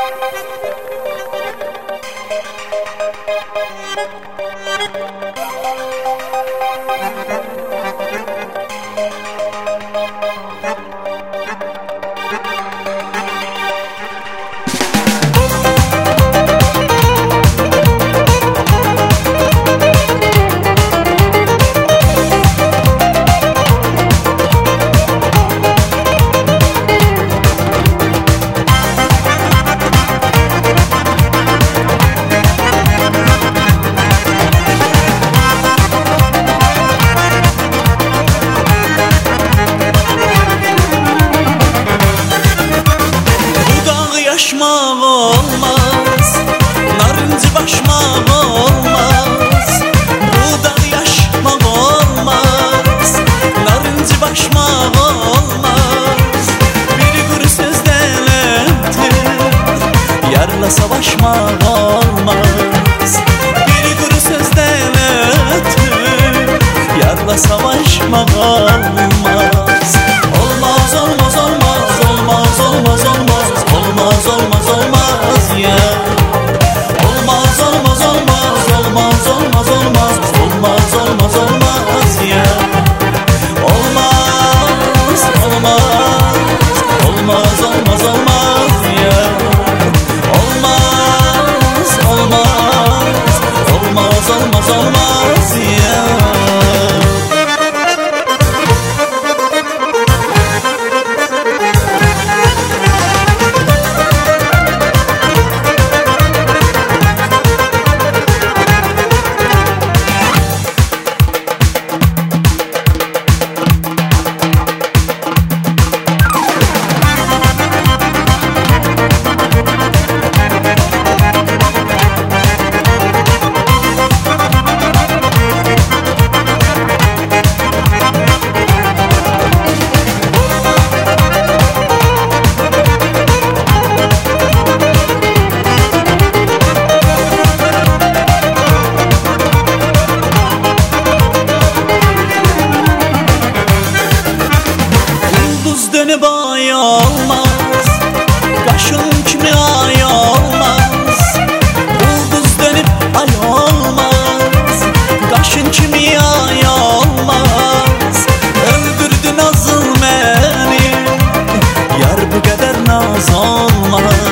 Yaşmaq olmaz, narıncı başmaq olmaz. Bu dağ yaşmaq olmaz, narıncı başmaq olmaz. Bir quru sözdən ötür yarla savaşmaq olmaz. Bir quru sözdən ötür yarla savaşmaq olmaz. Olmaz, olmaz, olmaz, olmaz, olmaz, olmaz. Olmaz, olmaz, olmaz ya. Olmaz, olmaz, olmaz, olmaz, olmaz, olmaz. Olmaz, olmaz, olmaz ya. Olmaz, olmaz, olmaz, olmaz, olmaz ya. Olmaz, olmaz, olmaz, olmaz, olmaz ya. Dönüp ay olmaz, kaşın kimi ay olmaz. Ulduz dönüp ay olmaz, kaşın kimi ay olmaz. Öldürdün azıl beni, yar bu kadar naz olmaz.